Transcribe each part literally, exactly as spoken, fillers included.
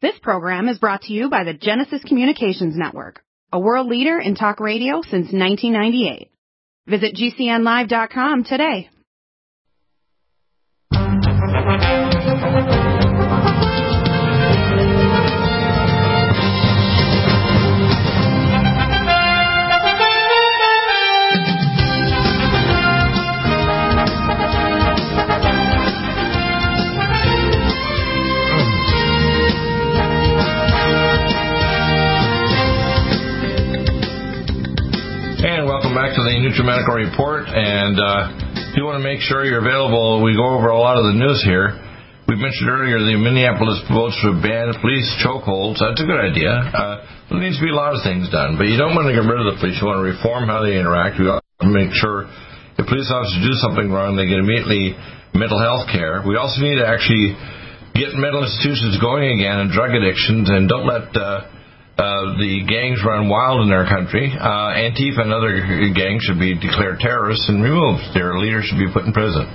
This program is brought to you by the Genesis Communications Network, a world leader in talk radio since nineteen ninety-eight. Visit G C N live dot com today. Back to the NutriMedical Report, and uh, if you want to make sure you're available, we go over a lot of the news here. We mentioned earlier the Minneapolis votes to ban police chokeholds. That's a good idea. Uh, there needs to be a lot of things done, but you don't want to get rid of the police. You want to reform how they interact. You want to make sure if police officers do something wrong, they get immediately mental health care. We also need to actually get mental institutions going again and drug addictions, and don't let uh, Uh, the gangs run wild in our country. Uh, Antifa and other gangs should be declared terrorists and removed. Their leaders should be put in prison.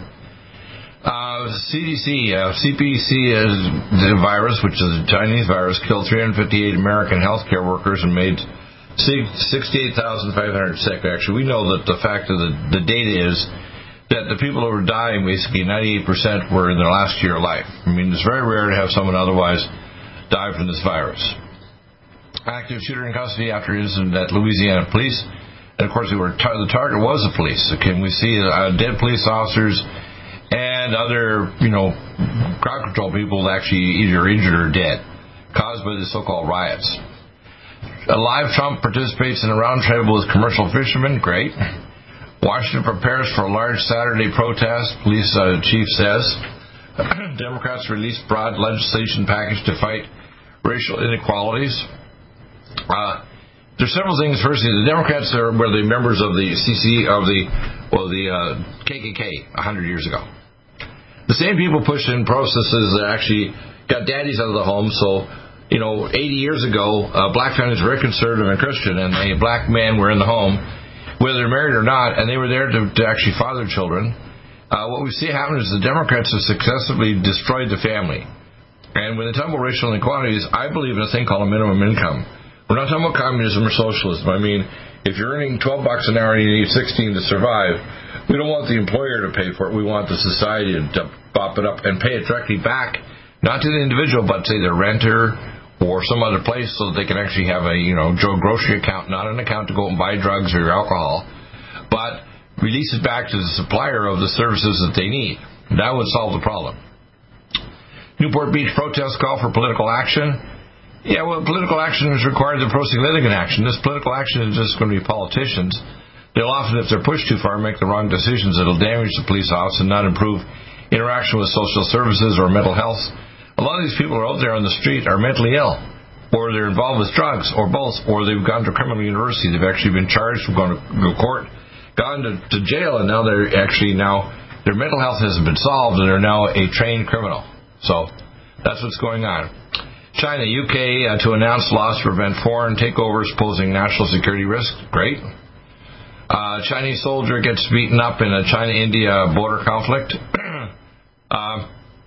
Uh, C D C, uh, C P C is the virus, which is a Chinese virus, killed three hundred fifty-eight American healthcare workers and made sixty-eight thousand five hundred sick. Actually, we know that the fact of the, the data is that the people who were dying, basically ninety-eight percent were in their last year of life. I mean, it's very rare to have someone otherwise die from this virus. Active shooter in custody after incident at Louisiana police. And, of course, we were tar- the target was the police. Can we see uh, dead police officers and other, you know, crowd control people actually either injured or dead, caused by the so-called riots. A live Trump participates in a roundtable with commercial fishermen. Great. Washington prepares for a large Saturday protest, police uh, chief says. Democrats release broad legislation package to fight racial inequalities. Uh, there's several things. Firstly, the Democrats are were the members of the C C of the well the uh, K K K a hundred years ago. The same people pushed in processes that actually got daddies out of the home. So, you know, eighty years ago, uh, black families were very conservative and Christian, and a black men were in the home, whether they're married or not, and they were there to, to actually father children. Uh, what we see happen is the Democrats have successfully destroyed the family. And when they talk about racial inequalities, I believe in a thing called a minimum income. We're not talking about communism or socialism. I mean, if you're earning twelve bucks an hour and you need sixteen to survive, we don't want the employer to pay for it. We want the society to pop it up and pay it directly back, not to the individual, but say their renter or some other place, so that they can actually have a, you know, grocery account, not an account to go and buy drugs or alcohol, but release it back to the supplier of the services that they need. That would solve the problem. Newport Beach protests call for political action. Yeah, well, political action is required to proceed litigant action. This political action is just going to be politicians. They'll often, if they're pushed too far, make the wrong decisions that'll damage the police office and not improve interaction with social services or mental health. A lot of these people who are out there on the street are mentally ill, or they're involved with drugs, or both, or they've gone to criminal university. They've actually been charged with going to court, gone to, to jail, and now they're actually now, their mental health hasn't been solved, and they're now a trained criminal. So that's what's going on. China, U K uh, to announce laws to prevent foreign takeovers posing national security risk. Great. Uh, Chinese soldier gets beaten up in a China-India border conflict. uh,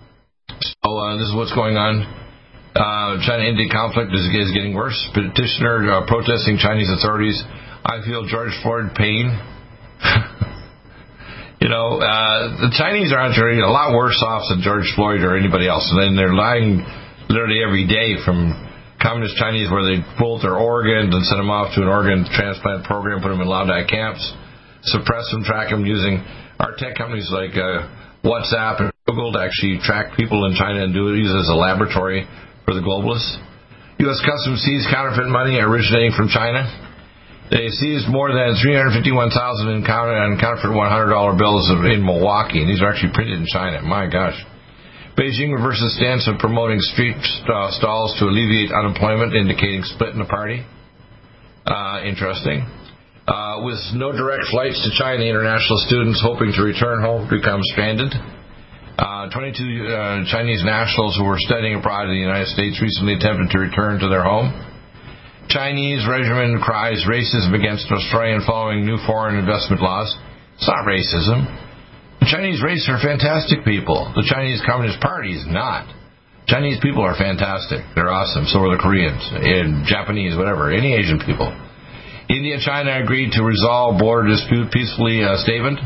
so uh, this is what's going on. Uh, China-India conflict is, is getting worse. Petitioner uh, protesting Chinese authorities. I feel George Floyd pain. You know, uh, the Chinese are actually a lot worse off than George Floyd or anybody else. And then they're lying literally every day from communist Chinese where they pulled their organs and sent them off to an organ transplant program, put them in Laodai camps, suppress them, track them using our tech companies like uh, WhatsApp and Google to actually track people in China and do it, use it as a laboratory for the globalists. U S Customs seized counterfeit money originating from China. They seized more than three hundred fifty-one thousand in counterfeit one hundred dollar bills in Milwaukee, and these are actually printed in China. My gosh. Beijing reverses stance of promoting street uh, stalls to alleviate unemployment, indicating split in the party. Uh, interesting. Uh, with no direct flights to China, international students hoping to return home become stranded. Uh, twenty-two uh, Chinese nationals who were studying abroad in the United States recently attempted to return to their home. Chinese regime cries racism against Australian following new foreign investment laws. It's not racism. The Chinese race are fantastic people. The Chinese Communist Party is not. Chinese people are fantastic. They're awesome. So are the Koreans and Japanese, whatever, any Asian people. India and China agreed to resolve border dispute peacefully, uh, statement.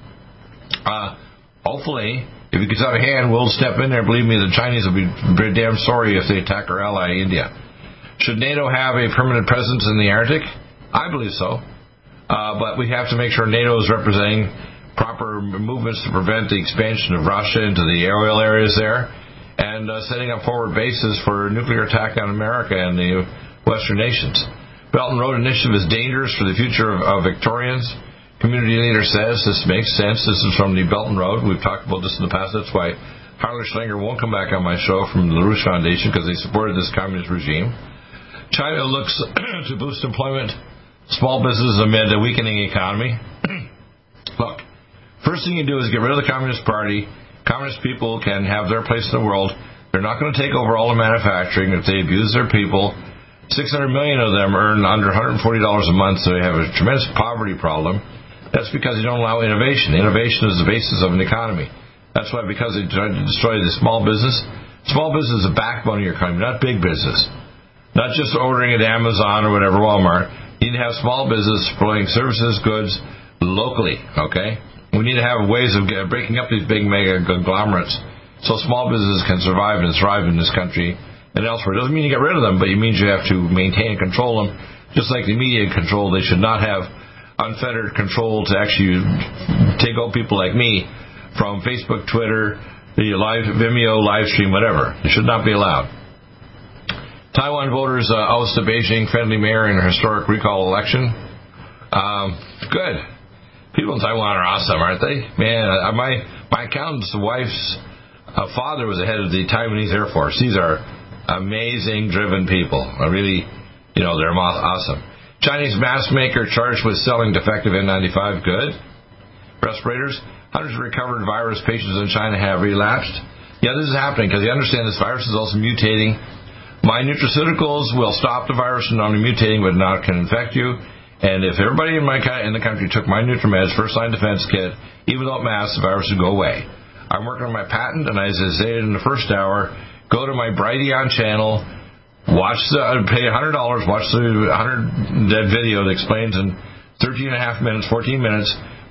Uh, hopefully, if it gets out of hand, we'll step in there. Believe me, the Chinese will be damn sorry if they attack our ally, India. Should NATO have a permanent presence in the Arctic? I believe so. Uh, but we have to make sure NATO is representing proper movements to prevent the expansion of Russia into the oil areas there, and uh, setting up forward bases for a nuclear attack on America and the Western nations. Belt and Road Initiative is dangerous for the future of, of Victorians. Community leader says this makes sense. This is from the Belt and Road. We've talked about this in the past. That's why Harler Schlinger won't come back on my show from the LaRouche Foundation, because they supported this communist regime. China looks to boost employment, small businesses amid a weakening economy. Look, first thing you do is get rid of the Communist Party. Communist people can have their place in the world. They're not going to take over all the manufacturing if they abuse their people. six hundred million of them earn under one hundred forty dollars a month, so they have a tremendous poverty problem. That's because they don't allow innovation. Innovation is the basis of an economy. That's why, because they tried to destroy the small business. Small business is the backbone of your economy, not big business. Not just ordering at Amazon or whatever, Walmart. You need to have small business providing services, goods, locally, okay? We need to have ways of breaking up these big mega conglomerates so small businesses can survive and thrive in this country and elsewhere. It doesn't mean you get rid of them, but it means you have to maintain and control them. Just like the media control, they should not have unfettered control to actually take out people like me from Facebook, Twitter, the live Vimeo, live stream, whatever. It should not be allowed. Taiwan voters uh, oust a Beijing-friendly mayor in a historic recall election. Um, good. People in Taiwan are awesome, aren't they? Man, uh, my my accountant's wife's uh, father was the head of the Taiwanese Air Force. These are amazing, driven people. I really, you know, they're awesome. Chinese mask maker charged with selling defective N ninety-five. Good. Respirators. Hundreds of recovered virus patients in China have relapsed. Yeah, this is happening because you understand this virus is also mutating. My nutraceuticals will stop the virus from not only mutating, but not can infect you. And if everybody in my in the country took my NutriMeds First Line Defense Kit, even without masks, the virus would go away. I'm working on my patent, and as I said in the first hour, go to my Brighteon channel, watch the uh, pay one hundred dollars, watch the one hundred that video that explains in thirteen and a half minutes, fourteen minutes,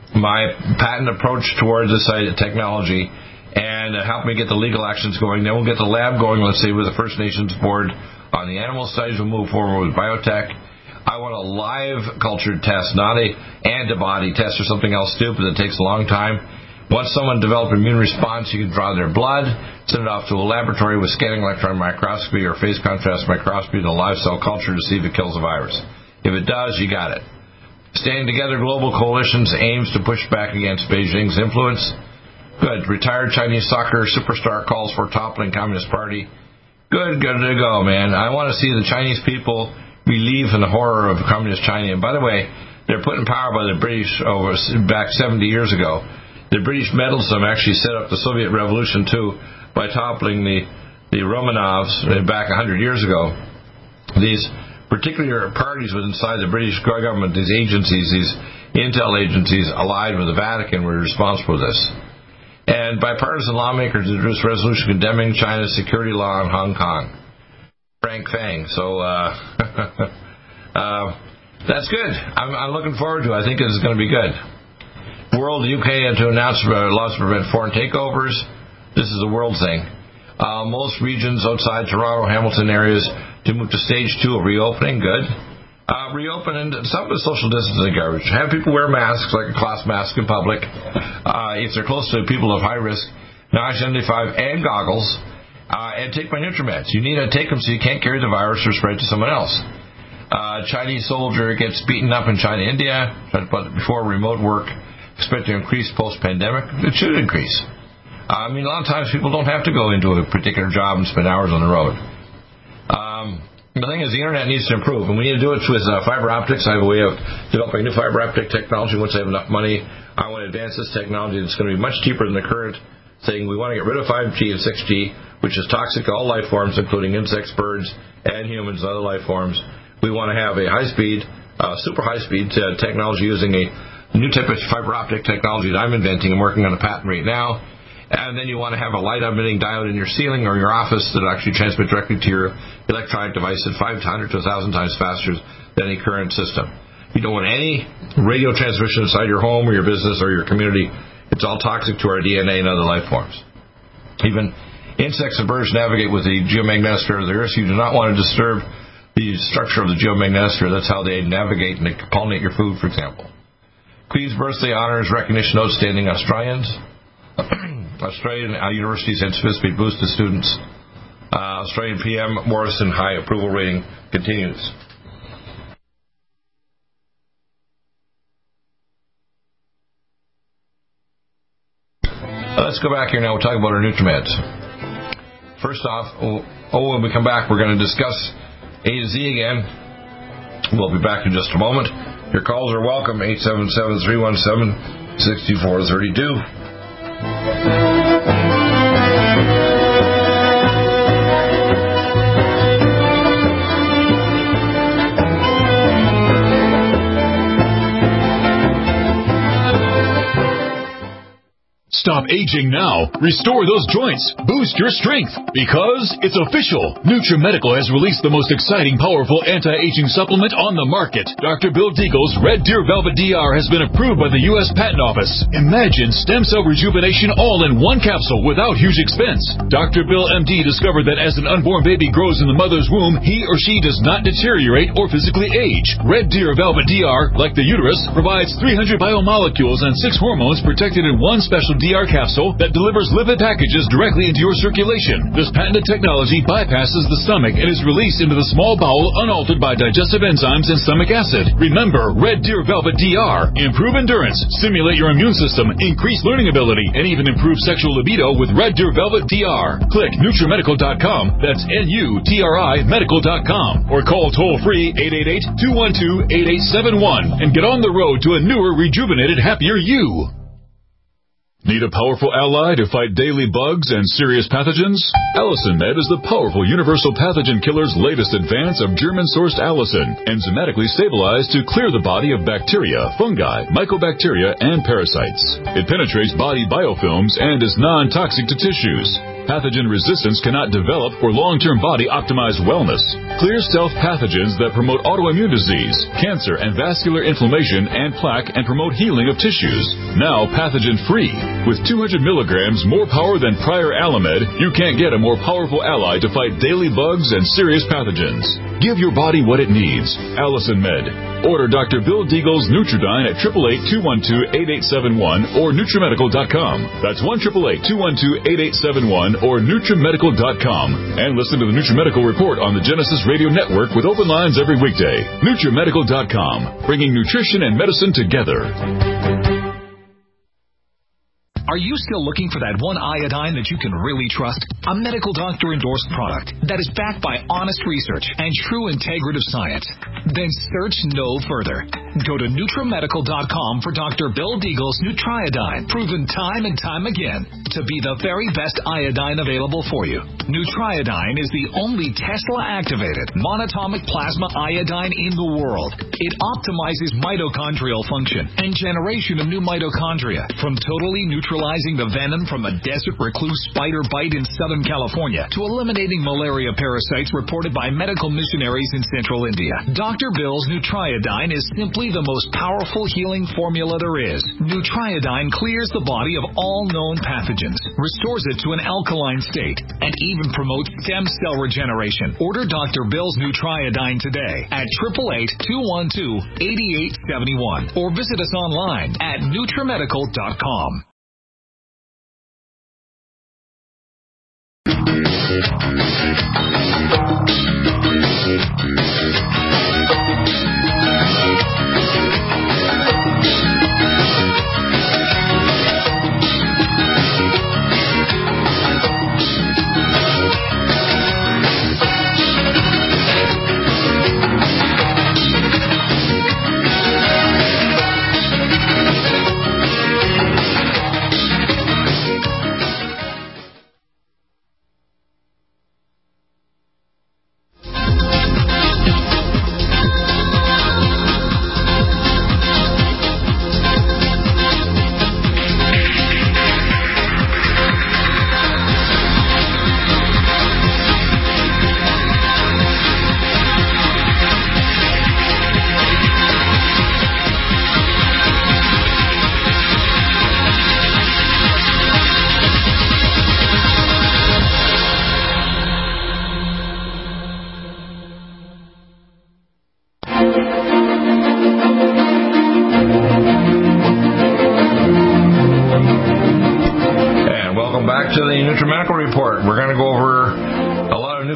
my patent approach towards this technology, and uh, help me get the legal actions going. Then we'll get the lab going, let's say, with the First Nations board on the animal studies. We'll move forward with biotech. I want a live cultured test, not a antibody test or something else stupid that takes a long time. Once someone develops an immune response, you can draw their blood, send it off to a laboratory with scanning electron microscopy or phase contrast microscopy to a live cell culture to see if it kills the virus. If it does, you got it. Standing Together Global Coalitions aims to push back against Beijing's influence. Good. Retired Chinese soccer superstar calls for toppling Communist Party. Good, good to go, man. I want to see the Chinese people relieve from the horror of communist China. And by the way, they're put in power by the British over back seventy years ago. The British meddlesome actually set up the Soviet Revolution too by toppling the the Romanovs back one hundred years ago. These particular parties within inside the British government, these agencies, these intel agencies allied with the Vatican, were responsible for this. And bipartisan lawmakers introduced a resolution condemning China's security law in Hong Kong. Frank Fang. So uh, uh, that's good. I'm, I'm looking forward to it. I think this is going to be good. World, U K had to announce uh, laws to prevent foreign takeovers. This is a world thing. Uh, most regions outside Toronto, Hamilton areas to move to stage two of reopening. Good. Uh, reopen and stop with social distancing garbage. Have people wear masks, like a cloth mask in public. Uh, if they're close to people of high risk, N ninety-five and goggles. Uh, and take my NutriMeds. You need to take them so you can't carry the virus or spread it to someone else. Uh, Chinese soldier gets beaten up in China, India. But before remote work, expect to increase post-pandemic. It should increase. Uh, I mean, a lot of times people don't have to go into a particular job and spend hours on the road. Um, the thing is, the internet needs to improve, and we need to do it with uh, fiber optics. I have a way of developing new fiber optic technology. Once I have enough money, I want to advance this technology that's going to be much cheaper than the current thing. We want to get rid of five G and six G, which is toxic to all life forms, including insects, birds, and humans and other life forms. We want to have a high-speed, uh, super high-speed uh, technology using a new type of fiber optic technology that I'm inventing and working on a patent right now. And then you want to have a light-emitting diode in your ceiling or your office that actually transmit directly to your electronic device at five hundred to one thousand times faster than any current system. You don't want any radio transmission inside your home or your business or your community. It's all toxic to our D N A and other life forms. Even insects and birds navigate with the geomagnetosphere of the Earth. You do not want to disturb the structure of the geomagnetosphere. That's how they navigate and they pollinate your food, for example. Queen's birthday honors recognition outstanding Australians. Australian uh, universities anticipate boost to students. Uh, Australian P M Morrison high approval rating continues. Uh, let's go back here now. We'll talk about our NutriMeds. First off, oh, oh, when we come back, we're going to discuss A to Z again. We'll be back in just a moment. Your calls are welcome, eight seven seven, three one seven, six four three two. Stop aging now. Restore those joints. Boost your strength. Because it's official. NutriMedical has released the most exciting, powerful anti-aging supplement on the market. Doctor Bill Deagle's Red Deer Velvet D R has been approved by the U S Patent Office. Imagine stem cell rejuvenation all in one capsule without huge expense. Doctor Bill M D discovered that as an unborn baby grows in the mother's womb, he or she does not deteriorate or physically age. Red Deer Velvet D R, like the uterus, provides three hundred biomolecules and six hormones protected in one special D R capsule that delivers lipid packages directly into your circulation. This patented technology bypasses the stomach and is released into the small bowel unaltered by digestive enzymes and stomach acid. Remember, Red Deer Velvet D R. Improve endurance, stimulate your immune system, increase learning ability, and even improve sexual libido with Red Deer Velvet D R. Click NutriMedical dot com. That's N U T R I medical dot com. Or call toll-free eight eight eight, two one two, eight eight seven one and get on the road to a newer, rejuvenated, happier you. Need a powerful ally to fight daily bugs and serious pathogens? Allicin Med is the powerful universal pathogen killer's latest advance of German-sourced allicin, enzymatically stabilized to clear the body of bacteria, fungi, mycobacteria, and parasites. It penetrates body biofilms and is non-toxic to tissues. Pathogen resistance cannot develop for long-term body-optimized wellness. Clear stealth pathogens that promote autoimmune disease, cancer, and vascular inflammation and plaque and promote healing of tissues. Now pathogen-free. With two hundred milligrams more power than prior Alamed, you can't get a more powerful ally to fight daily bugs and serious pathogens. Give your body what it needs. Allicin Med. Order Doctor Bill Deagle's Nutridyne at eight eight eight, two one two, eight eight seven one or NutriMedical dot com. That's one eight eight eight, two one two, eight eight seven one or NutriMedical dot com. And listen to the NutriMedical Report on the Genesis Radio Network with open lines every weekday. NutriMedical dot com, bringing nutrition and medicine together. Are you still looking for that one iodine that you can really trust? A medical doctor endorsed product that is backed by honest research and true integrative science? Then search no further. Go to NutriMedical dot com for Doctor Bill Deagle's Nutriodine, proven time and time again to be the very best iodine available for you. Nutriodine is the only Tesla-activated monatomic plasma iodine in the world. It optimizes mitochondrial function and generation of new mitochondria, from totally neutralizing the venom from a desert recluse spider bite in Southern California to eliminating malaria parasites reported by medical missionaries in central India. Doctor Bill's Nutriodine is simply the most powerful healing formula there is. Nutriodine clears the body of all known pathogens, restores it to an alkaline state, and even promotes stem cell regeneration. Order Doctor Bill's Nutriodine today at eight eight eight, two one two, eight eight seven one or visit us online at NutriMedical dot com.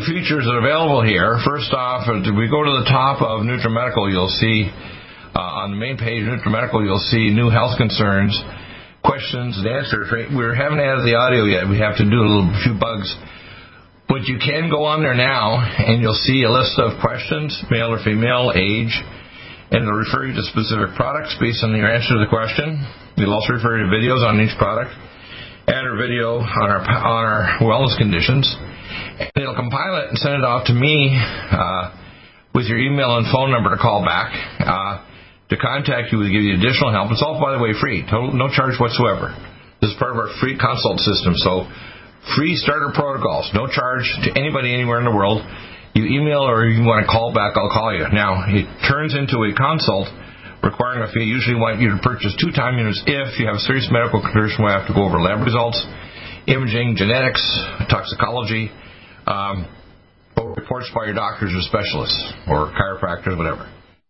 features that are available here. First off, if we go to the top of NutriMedical, you'll see uh, on the main page of NutriMedical, you'll see new health concerns, questions and answers. We haven't added the audio yet. We have to do a little few bugs. But you can go on there now, and you'll see a list of questions, male or female, age, and it'll refer you to specific products based on your answer to the question. It'll also refer you to videos on each product and a video on our on our wellness conditions. And it'll compile it and send it off to me uh, with your email and phone number to call back uh, to contact you, to give you additional help. It's all, by the way, free, total, no charge whatsoever. This is part of our free consult system. So. Free starter protocols, no charge to anybody anywhere in the world. You email or you want to call back, I'll call you. Now, it turns into a consult requiring a fee. Usually want you to purchase two time units if you have a serious medical condition where you have to go over lab results, imaging, genetics, toxicology, um, or reports by your doctors or specialists or chiropractors, whatever.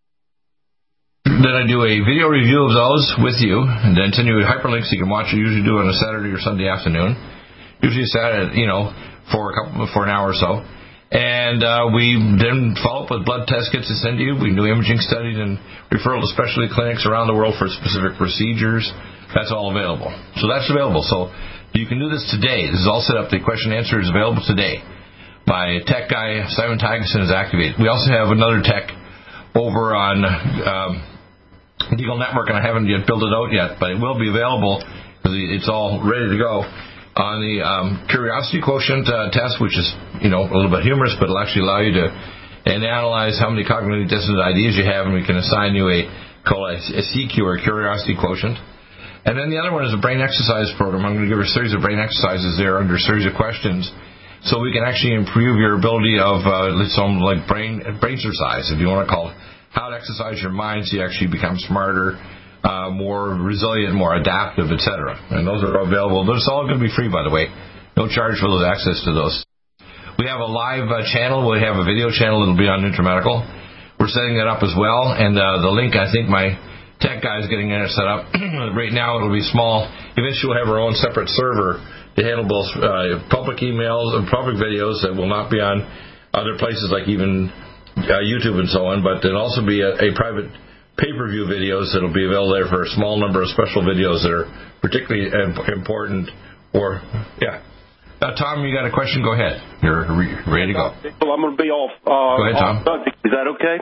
Then I do a video review of those with you and then send you hyperlinks so you can watch it. Usually do it on a Saturday or Sunday afternoon. Usually Saturday, you know, for a couple for an hour or so, and uh, we then follow up with blood test kits to send you. We do imaging studies and referral to specialty clinics around the world for specific procedures. That's all available. So that's available. So you can do this today. This is all set up. The question and answer is available today. My tech guy Simon Tygeson is activated. We also have another tech over on um, Eagle Network, and I haven't yet built it out yet, but it will be available because it's all ready to go. On the um, curiosity quotient uh, test, which is, you know, a little bit humorous, but it'll actually allow you to and analyze how many cognitive dissonant ideas you have, and we can assign you a, called a, a C Q, or a curiosity quotient. And then the other one is a brain exercise program. I'm going to give a series of brain exercises there under a series of questions, so we can actually improve your ability of uh, some like brain brain exercise, if you want to call it, how to exercise your mind so you actually become smarter, Uh, more resilient, more adaptive, et cetera. And those are available. Those all going to be free, by the way. No charge for those access to those. We have a live uh, channel. We have a video channel that will be on NutriMedical. We're setting that up as well. And uh, the link, I think my tech guy is getting it set up. Right now, it'll be small. Eventually, we'll have our own separate server to handle both uh, public emails and public videos that will not be on other places like even uh, YouTube and so on. But there'll also be a, a private pay-per-view videos that will be available there for a small number of special videos that are particularly important. Or, yeah. Uh, Tom, you got a question? Go ahead. You're re- ready to go. Well, I'm going to be off. Uh, go ahead, Tom. Subject. Is that okay?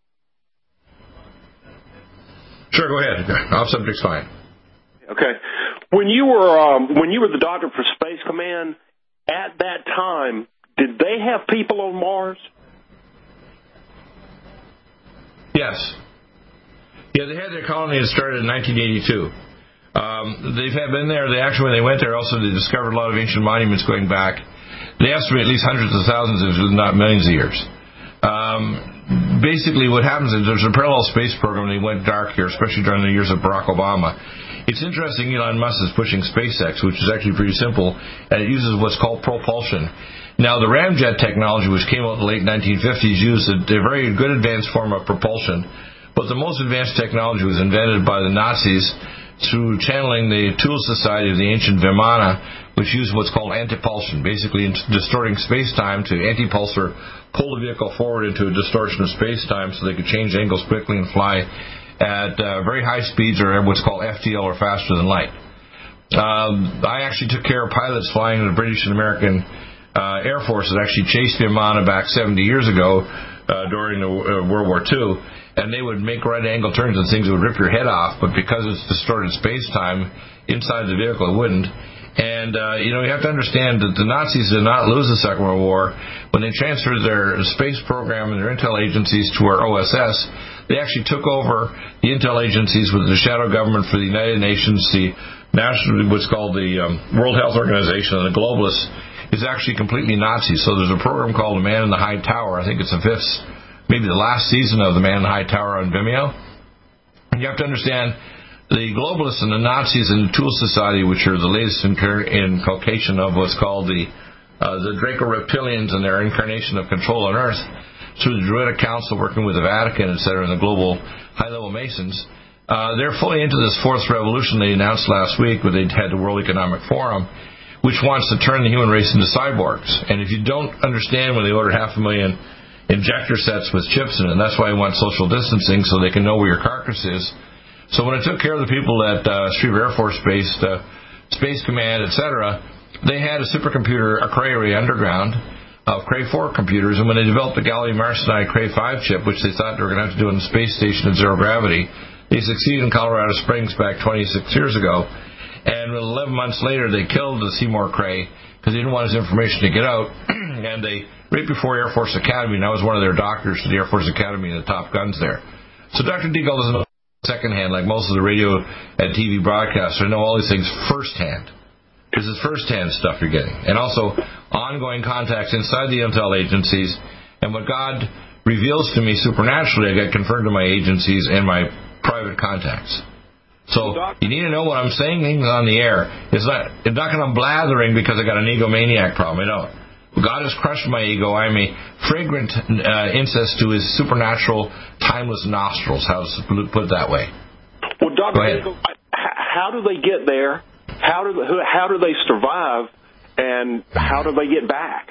Sure, go ahead. Off subject's fine. Okay. When you were um, when you were the doctor for Space Command, at that time, did they have people on Mars? Yes. Yeah, they had their colony that started in nineteen eighty-two. Um, they've had been there. They actually, when they went there, also they discovered a lot of ancient monuments going back. They estimate at least hundreds of thousands, if not millions of years. Um, basically, what happens is there's a parallel space program. They went dark here, especially during the years of Barack Obama. It's interesting. Elon Musk is pushing SpaceX, which is actually pretty simple, and it uses what's called propulsion. Now, the ramjet technology, which came out in the late nineteen fifties, used a, a very good advanced form of propulsion. But the most advanced technology was invented by the Nazis through channeling the Tool Society of the ancient Vimana, which used what's called antipulsion, basically distorting space-time to antipulsar, pull the vehicle forward into a distortion of space-time so they could change angles quickly and fly at uh, very high speeds, or what's called F T L, or faster than light. Um, I actually took care of pilots flying in the British and American uh, Air Force that actually chased Vimana back seventy years ago uh, during the, uh, World War Two. And they would make right-angle turns and things that would rip your head off, but because it's distorted space-time inside the vehicle, it wouldn't. And, uh, you know, you have to understand that the Nazis did not lose the Second World War. When they transferred their space program and their intel agencies to our O S S, they actually took over the intel agencies with the shadow government for the United Nations, the national, what's called the um, World Health Organization, and the globalists is actually completely Nazi. So there's a program called The Man in the High Tower. I think it's the fifth, maybe the last season of The Man in the High Tower on Vimeo. And you have to understand, the globalists and the Nazis and the Tool Society, which are the latest inculcation of what's called the uh, the Draco Reptilians and their incarnation of control on Earth, through the Druidic Council working with the Vatican, et cetera, and the global high-level Masons, uh, they're fully into this fourth revolution they announced last week when they had the World Economic Forum, which wants to turn the human race into cyborgs. And if you don't understand when they ordered half a million injector sets with chips in it, and that's why they want social distancing, so they can know where your carcass is. So when I took care of the people at uh, Street Air Force Base, uh, Space Command, et cetera, they had a supercomputer, a Cray array underground, of Cray four computers, and when they developed the gallium arsenide Cray five chip, which they thought they were going to have to do on the space station at zero gravity, they succeeded in Colorado Springs back twenty-six years ago, and eleven months later they killed the Seymour Cray because they didn't want his information to get out, and they, right before Air Force Academy, and I was one of their doctors for the Air Force Academy and the Top Guns there. So Doctor Deagle doesn't know secondhand like most of the radio and T V broadcasters. I know all these things firsthand. This is first-hand stuff you're getting. And also ongoing contacts inside the intel agencies. And what God reveals to me supernaturally, I get confirmed to my agencies and my private contacts. So you need to know what I'm saying on the air. It's not, it's not because I'm blathering because I got an egomaniac problem. I don't. God has crushed my ego. I'm a fragrant uh, incense to his supernatural, timeless nostrils. How to put it that way. Well, Doctor Deagle, how do they get there? How do they, how do they survive, and how do they get back?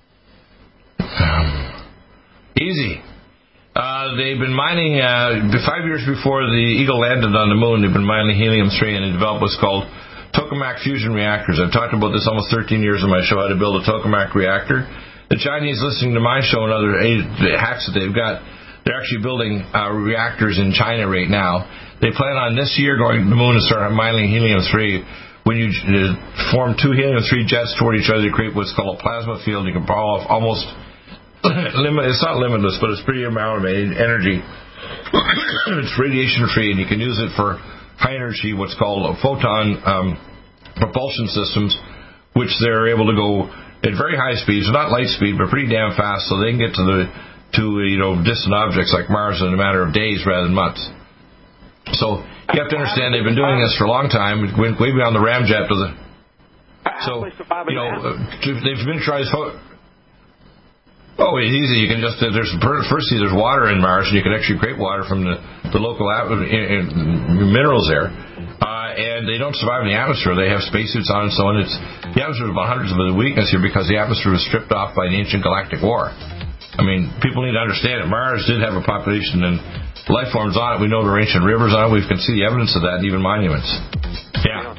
Um, easy. Uh, they've been mining, uh, five years before the Eagle landed on the moon, they've been mining helium three, and they developed what's called tokamak fusion reactors. I've talked about this almost thirteen years on my show, how to build a tokamak reactor. The Chinese listening to my show and other hacks that they've got, they're actually building uh, reactors in China right now. They plan on this year going to the moon and start mining helium three. When you uh, form two helium three jets toward each other, you create what's called a plasma field. You can power off almost, limit, it's not limitless, but it's pretty amount of energy. It's radiation free, and you can use it for high energy, what's called a photon um, propulsion systems, which they're able to go at very high speeds, not light speed, but pretty damn fast, so they can get to the to you know distant objects like Mars in a matter of days rather than months. So you have to understand they've been doing this for a long time, way beyond the ramjet to the. So you know they've miniaturized. Oh, it's easy. You can just there's firstly there's water in Mars, and you can actually create water from the the local in, in minerals there. Uh, and they don't survive in the atmosphere. They have spacesuits on and so on. It's the atmosphere is about hundreds of the weakness here because the atmosphere was stripped off by the ancient galactic war. I mean, people need to understand it. Mars did have a population and life forms on it. We know there are ancient rivers on it. We can see the evidence of that, and even monuments. Yeah.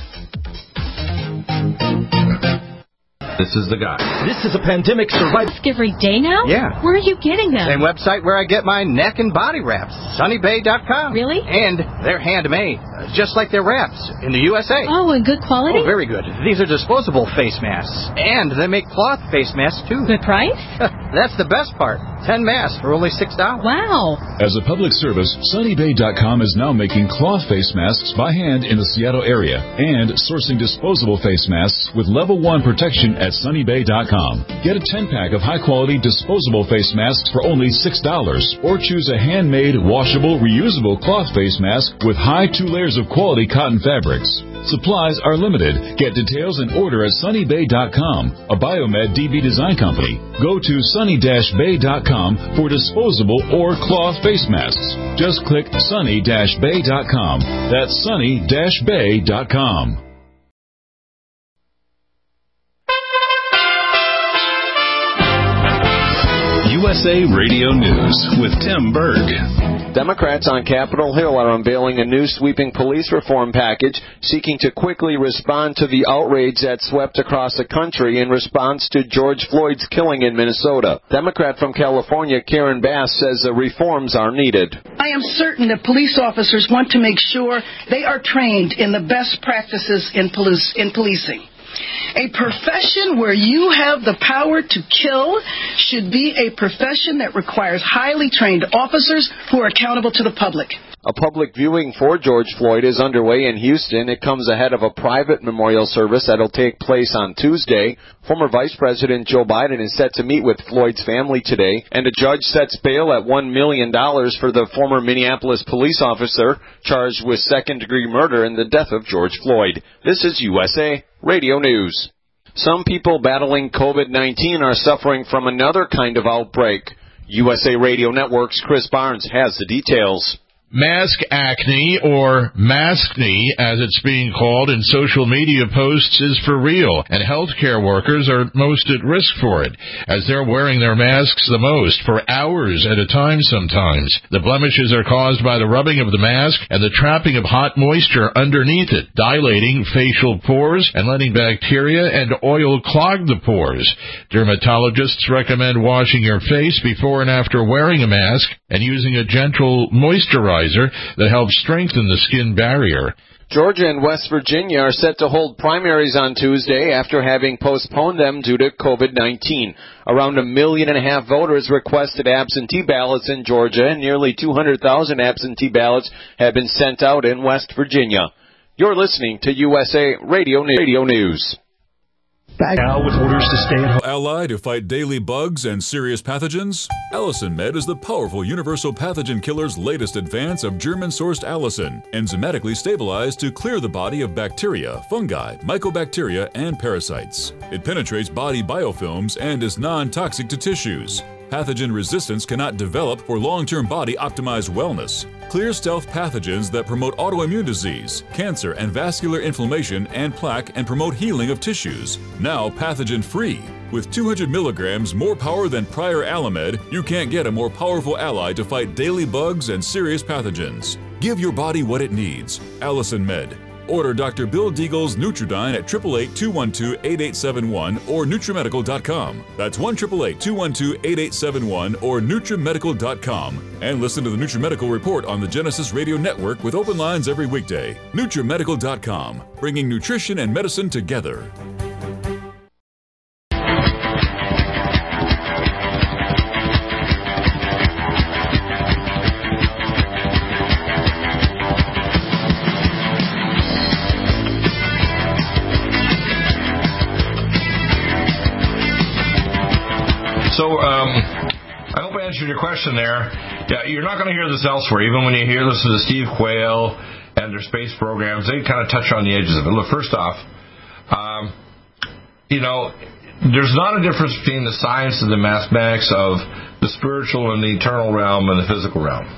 This is the guy. This is a pandemic survival. Every day now? Yeah. Where are you getting them? Same website where I get my neck and body wraps. Sunny Bay dot com. Really? And they're handmade, just like their wraps in the U S A. Oh, and good quality? Oh, very good. These are disposable face masks. And they make cloth face masks, too. Good price? That's the best part. Ten masks for only six dollars. Wow. As a public service, Sunny Bay dot com is now making cloth face masks by hand in the Seattle area and sourcing disposable face masks with level one protection at Sunny Bay dot com. Get a ten-pack of high-quality disposable face masks for only six dollars, or choose a handmade, washable, reusable cloth face mask with high two layers of quality cotton fabrics. Supplies are limited. Get details and order at Sunny Bay dot com, a Biomed D B design company. Go to Sunny Bay dot com for disposable or cloth face masks. Just click Sunny Bay dot com. That's Sunny Bay dot com. U S A Radio News with Tim Berg. Democrats on Capitol Hill are unveiling a new sweeping police reform package seeking to quickly respond to the outrage that swept across the country in response to George Floyd's killing in Minnesota. Democrat from California Karen Bass says the reforms are needed. I am certain that police officers want to make sure they are trained in the best practices in, police, in policing. A profession where you have the power to kill should be a profession that requires highly trained officers who are accountable to the public. A public viewing for George Floyd is underway in Houston. It comes ahead of a private memorial service that will take place on Tuesday. Former Vice President Joe Biden is set to meet with Floyd's family today, and a judge sets bail at one million dollars for the former Minneapolis police officer charged with second-degree murder in the death of George Floyd. This is U S A Radio News. Some people battling COVID nineteen are suffering from another kind of outbreak. U S A Radio Network's Chris Barnes has the details. Mask acne, or maskne, as it's being called in social media posts, is for real, and healthcare workers are most at risk for it, as they're wearing their masks the most, for hours at a time sometimes. The blemishes are caused by the rubbing of the mask and the trapping of hot moisture underneath it, dilating facial pores and letting bacteria and oil clog the pores. Dermatologists recommend washing your face before and after wearing a mask and using a gentle moisturizer that helps strengthen the skin barrier. Georgia and West Virginia are set to hold primaries on Tuesday after having postponed them due to COVID nineteen. Around a million and a half voters requested absentee ballots in Georgia, and nearly two hundred thousand absentee ballots have been sent out in West Virginia. You're listening to U S A Radio, Radio News. Back now with orders to stay at home. Ally to fight daily bugs and serious pathogens? Allicin Med is the powerful universal pathogen killer's latest advance of German-sourced allicin, enzymatically stabilized to clear the body of bacteria, fungi, mycobacteria, and parasites. It penetrates body biofilms and is non-toxic to tissues. Pathogen resistance cannot develop for long-term body-optimized wellness. Clear stealth pathogens that promote autoimmune disease, cancer, and vascular inflammation and plaque, and promote healing of tissues. Now pathogen-free. With two hundred milligrams more power than prior Alamed, you can't get a more powerful ally to fight daily bugs and serious pathogens. Give your body what it needs. Allicin Med. Order Doctor Bill Deagle's Nutridyne at eight eight eight, two one two, eight eight seven one or Nutrimedical dot com. That's one eight eight eight, two one two, eight eight seven one or Nutrimedical dot com. And listen to the Nutrimedical Report on the Genesis Radio Network with open lines every weekday. Nutrimedical dot com, bringing nutrition and medicine together. So, um, I hope I answered your question there. Yeah, you're not going to hear this elsewhere. Even when you hear listen to Steve Quayle and their space programs, they kind of touch on the edges of it. Look, first off, um, you know, there's not a difference between the science and the mathematics of the spiritual and the eternal realm and the physical realm.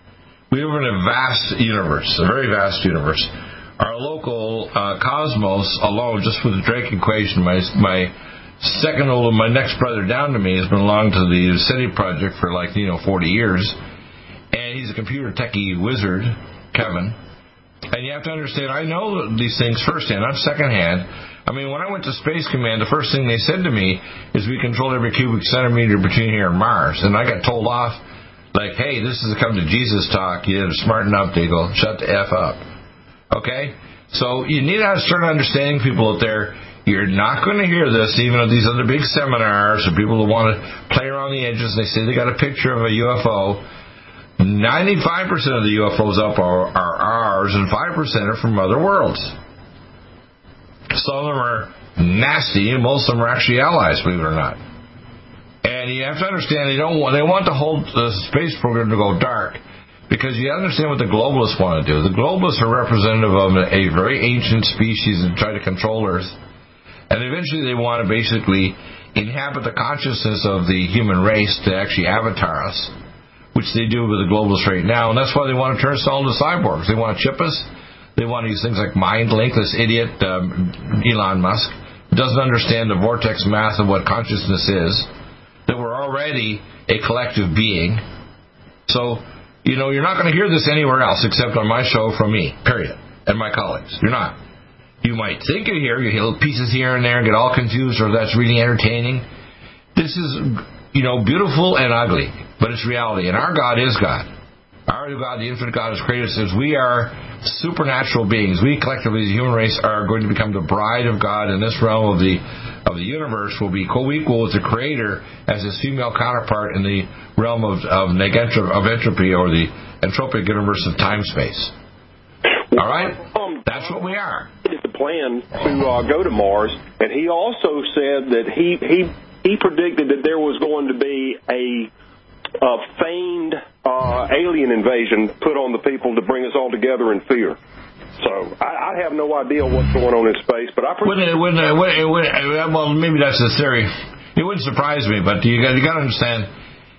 We live in a vast universe, a very vast universe. Our local uh, cosmos alone, just with the Drake equation, my my second old, my next brother down to me has been along to the SETI project for like, you know, forty years. And he's a computer techie wizard, Kevin. And you have to understand, I know these things firsthand. I'm secondhand. I mean, when I went to Space Command, the first thing they said to me is we control every cubic centimeter between here and Mars. And I got told off, like, hey, this is a come to Jesus talk. You smarten up. They go, shut the F up. Okay? So you need to start understanding, people out there. You're not going to hear this even at these other big seminars or people who want to play around the edges. They say they got a picture of a U F O. ninety-five percent of the U F Os up are, are ours, and five percent are from other worlds. Some of them are nasty, and most of them are actually allies, believe it or not. And you have to understand, they don't want, they want the whole the space program to go dark, because you understand what the globalists want to do. The globalists are representative of a very ancient species and try to control Earth. And eventually they want to basically inhabit the consciousness of the human race to actually avatar us, which they do with the globalists right now. And that's why they want to turn us all into cyborgs. They want to chip us. They want to use things like MindLink. This idiot, um, Elon Musk, doesn't understand the vortex math of what consciousness is, that we're already a collective being. So, you know, you're not going to hear this anywhere else except on my show from me, period, and my colleagues. You're not. You might think you hear, you hear pieces here and there and get all confused, or that's really entertaining. This is, you know, beautiful and ugly, but it's reality. And our God is God. Our God, the infinite God, has created us as we are supernatural beings. We collectively, the human race, are going to become the bride of God in this realm of the of the universe. Will be co-equal with the Creator as his female counterpart in the realm of of, negentro- of entropy, or the entropic universe of time-space. All right? That's what we are. The plan to uh, go to Mars, and he also said that he he he predicted that there was going to be a, a feigned uh, alien invasion put on the people to bring us all together in fear. So I, I have no idea what's going on in space, but I. Wouldn't it, wouldn't it, wouldn't it, well, maybe that's the theory. It wouldn't surprise me, but you got you got to understand.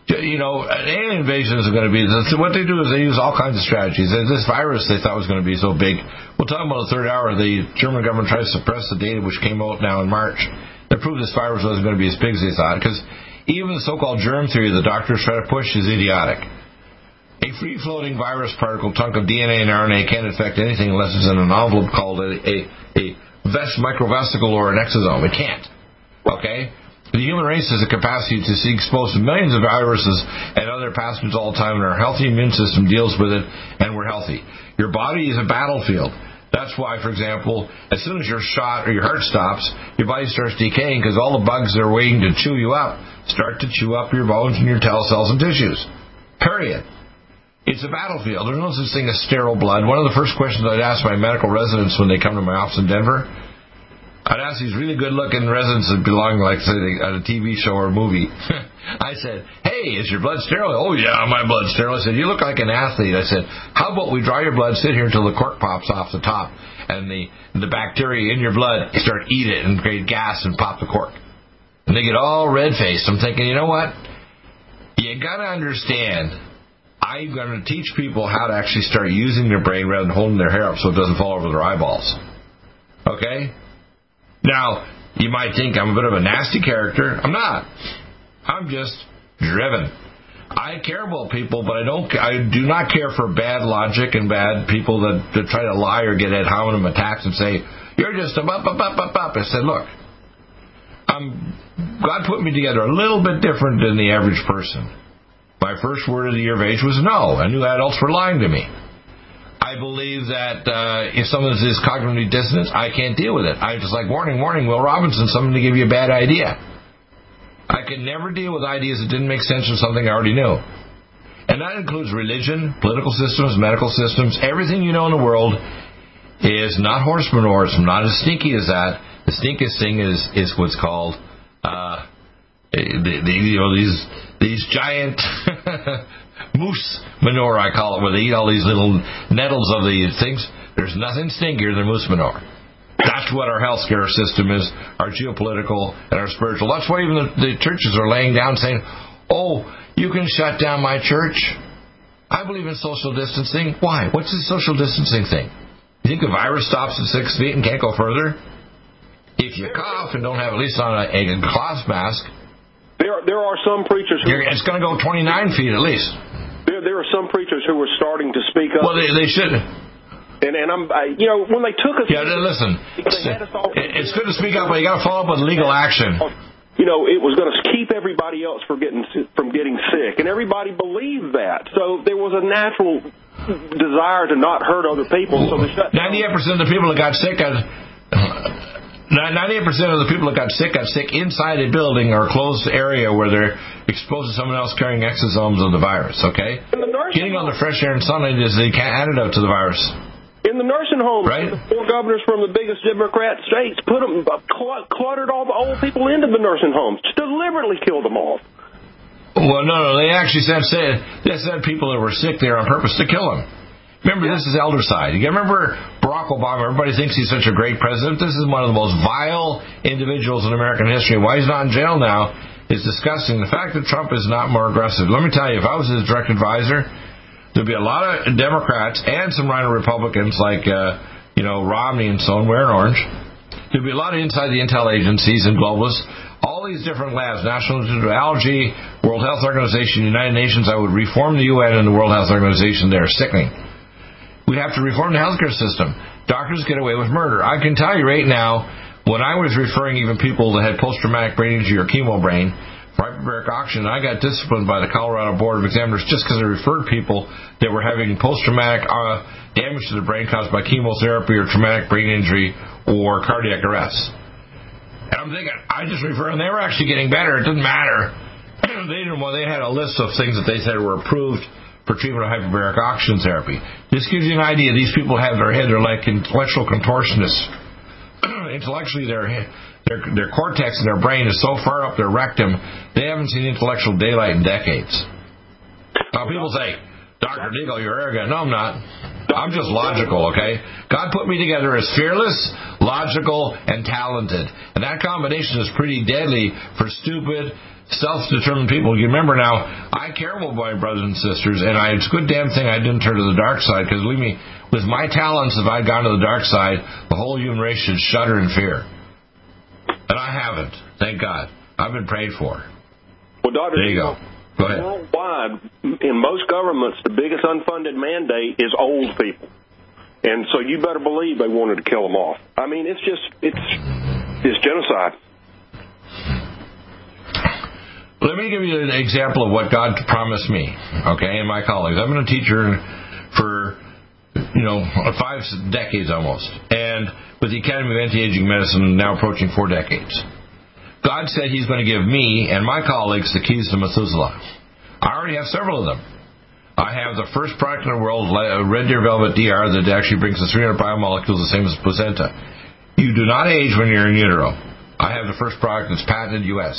You know, an alien invasion is going to be, what they do is they use all kinds of strategies. This virus they thought was going to be so big. We'll talk about the third hour. The German government tried to suppress the data which came out now in March that proved this virus wasn't going to be as big as they thought. Because even the so-called germ theory the doctors try to push is idiotic. A free-floating virus particle chunk of D N A and R N A can't affect anything unless it's in an envelope called a, a, a ves- microvesicle or an exosome. It can't. Okay? The human race has a capacity to see exposed to millions of viruses and other pathogens all the time, and our healthy immune system deals with it, and we're healthy. Your body is a battlefield. That's why, for example, as soon as you're shot or your heart stops, your body starts decaying because all the bugs that are waiting to chew you up start to chew up your bones and your tail cells and tissues. Period. It's a battlefield. There's no such thing as sterile blood. One of the first questions I'd ask my medical residents when they come to my office in Denver, I'd ask these really good-looking residents that belong, like, say, at a T V show or a movie. I said, hey, is your blood sterile? Oh, yeah, my blood's sterile. I said, you look like an athlete. I said, how about we draw your blood, sit here until the cork pops off the top, and the the bacteria in your blood start eat it and create gas and pop the cork. And they get all red-faced. I'm thinking, you know what? You got to understand, I'm going to teach people how to actually start using their brain rather than holding their hair up so it doesn't fall over their eyeballs. Okay? Now, you might think I'm a bit of a nasty character. I'm not. I'm just driven. I care about people, but I don't. I do not care for bad logic and bad people that, that try to lie or get ad hominem attacks and say, you're just a bup, bup, bup, bup, bup. I said, look, I'm, God put me together a little bit different than the average person. My first word of the year of age was no. I knew adults were lying to me. I believe that uh, if someone is cognitively dissonant, I can't deal with it. I just like, warning, warning, Will Robinson, someone to give you a bad idea. I can never deal with ideas that didn't make sense or something I already knew. And that includes religion, political systems, medical systems. Everything you know in the world is not horse manure. It's not as stinky as that. The stinkiest thing is, is what's called, uh, the, the, you know, these, these giant... moose manure, I call it, where they eat all these little nettles of these things. There's nothing stinkier than moose manure. That's what our healthcare system is, our geopolitical and our spiritual. That's why even the, the churches are laying down saying, oh, you can shut down my church. I believe in social distancing. Why? What's the social distancing thing? You think the virus stops at six feet and can't go further? If you cough and don't have at least on a, a cloth mask, there, there are some preachers who... It's going to go twenty-nine feet at least. There, there are some preachers who are starting to speak up. Well, they, they should. And, and I'm, I, you know, when they took us... Yeah, listen, it's, it's good to speak up, but you got to follow up with legal action. You know, it was going to keep everybody else from getting from getting sick, and everybody believed that. So there was a natural desire to not hurt other people. So they shut down. ninety-eight percent of the people that got sick got... ninety-eight percent of the people that got sick got sick inside a building or a closed area where they're exposed to someone else carrying exosomes of the virus, okay? Getting on the fresh air and sunlight is the antidote to the virus. In the nursing homes, right? The four governors from the biggest Democrat states put them, cluttered all the old people into the nursing homes, deliberately killed them off. Well, no, no, they actually said, said they said people that were sick there on purpose to kill them. Remember, this is eldercide. You remember Barack Obama? Everybody thinks he's such a great president. This is one of the most vile individuals in American history. Why he's not in jail now is disgusting. The fact that Trump is not more aggressive. Let me tell you, if I was his direct advisor, there'd be a lot of Democrats and some minor Republicans like, uh, you know, Romney and so on, wearing orange. There'd be a lot of inside the intel agencies and globalists. All these different labs, National Institute of Allergy, World Health Organization, United Nations. I would reform the U N and the World Health Organization. They're sickening. We have to reform the healthcare system. Doctors get away with murder. I can tell you right now, when I was referring even people that had post-traumatic brain injury or chemo brain for hyperbaric oxygen, I got disciplined by the Colorado Board of Examiners just because I referred people that were having post-traumatic uh, damage to the brain caused by chemotherapy or traumatic brain injury or cardiac arrest. And I'm thinking, I just referred, and they were actually getting better. It didn't matter. they didn't. Well, they had a list of things that they said were approved for treatment of hyperbaric oxygen therapy. This gives you an idea. These people have their head, they're like intellectual contortionists. Intellectually, their, their their cortex in their brain is so far up their rectum, they haven't seen intellectual daylight in decades. Now, people say, Doctor Deagle, you're arrogant. No, I'm not. I'm just logical, okay? God put me together as fearless, logical, and talented. And that combination is pretty deadly for stupid, self-determined people. You remember now, I care about my brothers and sisters, and I, it's a good damn thing I didn't turn to the dark side, because believe me, with my talents, if I'd gone to the dark side, the whole human race should shudder in fear. And I haven't, thank God. I've been prayed for. Well, Doctor There you go. Go ahead. Worldwide, in most governments, the biggest unfunded mandate is old people. And so you better believe they wanted to kill them off. I mean, it's just, it's, it's genocide. Let me give you an example of what God promised me, okay, and my colleagues. I've been a teacher for, you know, five decades almost, and with the Academy of Anti-Aging Medicine now approaching four decades. God said He's going to give me and my colleagues the keys to Methuselah. I already have several of them. I have the first product in the world, Red Deer Velvet D R, that actually brings the three hundred biomolecules, the same as placenta. You do not age when you're in utero. I have the first product that's patented U S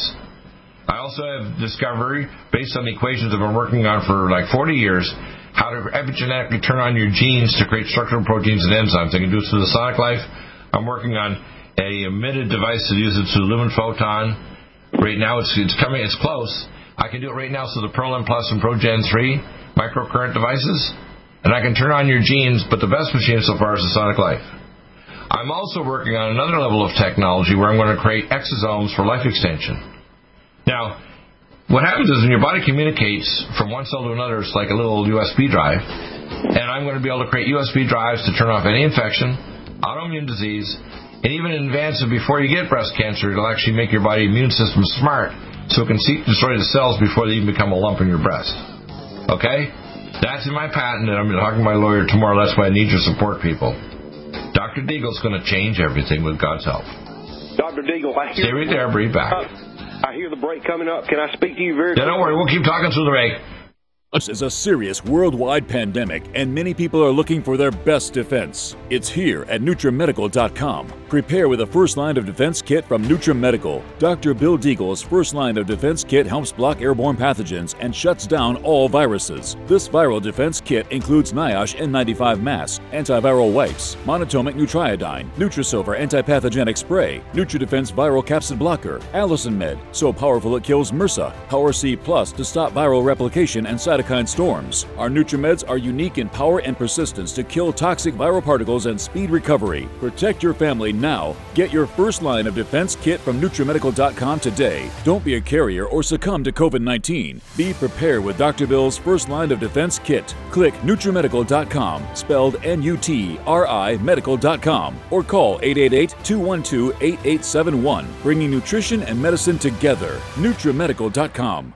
I also have discovery, based on the equations I've been working on for like forty years, how to epigenetically turn on your genes to create structural proteins and enzymes. I can do it through the Sonic Life. I'm working on a emitted device to use it through Lumen Photon. Right now it's it's coming, it's close. I can do it right now through the Perlin Plus and ProGen three microcurrent devices. And I can turn on your genes, but the best machine so far is the Sonic Life. I'm also working on another level of technology where I'm going to create exosomes for life extension. Now, what happens is when your body communicates from one cell to another, it's like a little U S B drive, and I'm going to be able to create U S B drives to turn off any infection, autoimmune disease, and even in advance of before you get breast cancer, it'll actually make your body immune system smart so it can seek to destroy the cells before they even become a lump in your breast. Okay? That's in my patent, and I'm talking to my lawyer tomorrow. That's why I need your support, people. Doctor Deagle's going to change everything with God's help. Doctor Deagle, I hear... Stay right there, breathe back. I hear the break coming up. Can I speak to you very quickly? Yeah, don't worry. We'll keep talking through the break. This is a serious worldwide pandemic, and many people are looking for their best defense. It's here at NutriMedical dot com. Prepare with a first line of defense kit from NutriMedical. Doctor Bill Deagle's first line of defense kit helps block airborne pathogens and shuts down all viruses. This viral defense kit includes NIOSH N ninety-five mask, antiviral wipes, monatomic Nutriodine, Nutrisilver antipathogenic spray, NutriDefense viral capsid blocker, Allison Med, so powerful it kills MRSA, Power C Plus to stop viral replication and cytokine storms. Our NutriMeds are unique in power and persistence to kill toxic viral particles and speed recovery. Protect your family now. Get your first line of defense kit from NutriMedical dot com today. Don't be a carrier or succumb to COVID nineteen. Be prepared with Doctor Bill's first line of defense kit. Click NutriMedical dot com, spelled N U T R I medical dot com, or call eight eight eight, two one two, eight eight seven one, bringing nutrition and medicine together. NutriMedical dot com.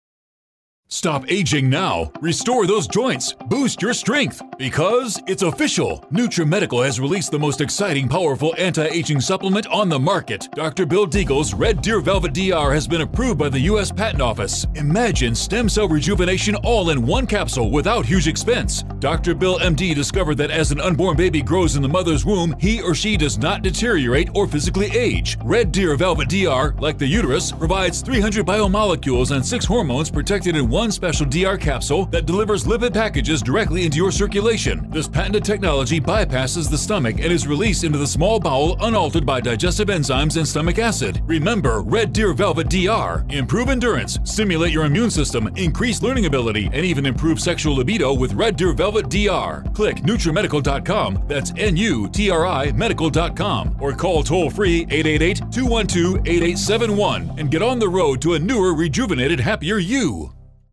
Stop aging now. Restore those joints. Boost your strength. Because it's official. NutriMedical has released the most exciting, powerful anti-aging supplement on the market. Doctor Bill Deagle's Red Deer Velvet D R has been approved by the U S Patent Office. Imagine stem cell rejuvenation all in one capsule without huge expense. Doctor Bill M D discovered that as an unborn baby grows in the mother's womb, he or she does not deteriorate or physically age. Red Deer Velvet D R, like the uterus, provides three hundred biomolecules and six hormones protected in one One special D R capsule that delivers lipid packages directly into your circulation. This patented technology bypasses the stomach and is released into the small bowel unaltered by digestive enzymes and stomach acid. Remember Red Deer Velvet D R. Improve endurance, stimulate your immune system, increase learning ability, and even improve sexual libido with Red Deer Velvet D R. Click NutriMedical dot com, that's N U T R I medical dot com, or call toll-free eight eight eight, two one two, eight eight seven one and get on the road to a newer, rejuvenated, happier you.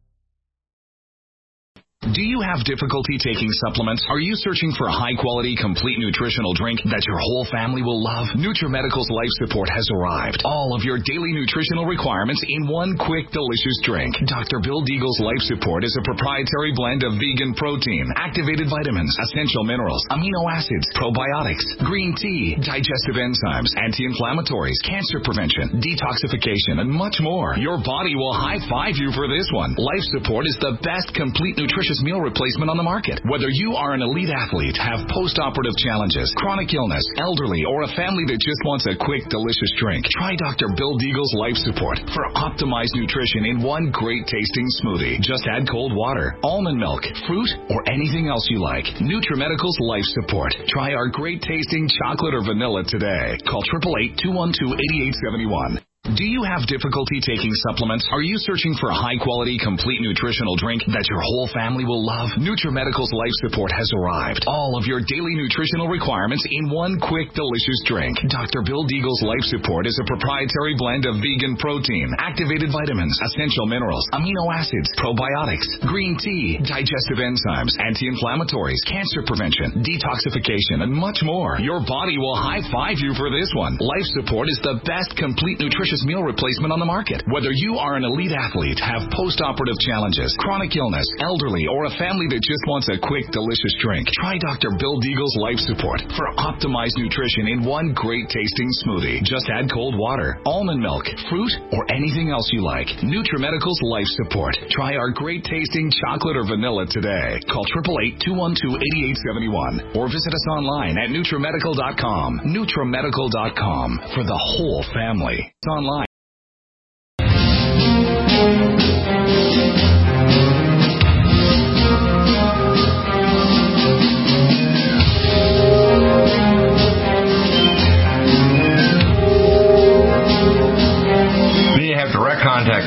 Do you have difficulty taking supplements? Are you searching for a high-quality, complete nutritional drink that your whole family will love? NutriMedical's Life Support has arrived. All of your daily nutritional requirements in one quick, delicious drink. Doctor Bill Deagle's Life Support is a proprietary blend of vegan protein, activated vitamins, essential minerals, amino acids, probiotics, green tea, digestive enzymes, anti-inflammatories, cancer prevention, detoxification, and much more. Your body will high-five you for this one. Life Support is the best complete nutritious meal replacement on the market. Whether you are an elite athlete, have post-operative challenges, chronic illness, elderly, or a family that just wants a quick, delicious drink, try Doctor Bill Deagle's Life Support for optimized nutrition in one great-tasting smoothie. Just add cold water, almond milk, fruit, or anything else you like. NutriMedical's Life Support. Try our great-tasting chocolate or vanilla today. Call eight eight eight, two one two, eight eight seven one. Do you have difficulty taking supplements? Are you searching for a high-quality, complete nutritional drink that your whole family will love? NutriMedical's Life Support has arrived. All of your daily nutritional requirements in one quick, delicious drink. Doctor Bill Deagle's Life Support is a proprietary blend of vegan protein, activated vitamins, essential minerals, amino acids, probiotics, green tea, digestive enzymes, anti-inflammatories, cancer prevention, detoxification, and much more. Your body will high-five you for this one. Life Support is the best complete nutritious meal replacement on the market. Whether you are an elite athlete, have post-operative challenges, chronic illness, elderly, or a family that just wants a quick, delicious drink, try Doctor Bill Deagle's Life Support for optimized nutrition in one great-tasting smoothie. Just add cold water, almond milk, fruit, or anything else you like. NutriMedical's Life Support. Try our great-tasting chocolate or vanilla today. Call eight eight eight, two one two, eight eight seven one or visit us online at NutriMedical dot com. NutriMedical dot com for the whole family. It's online. We have direct contact.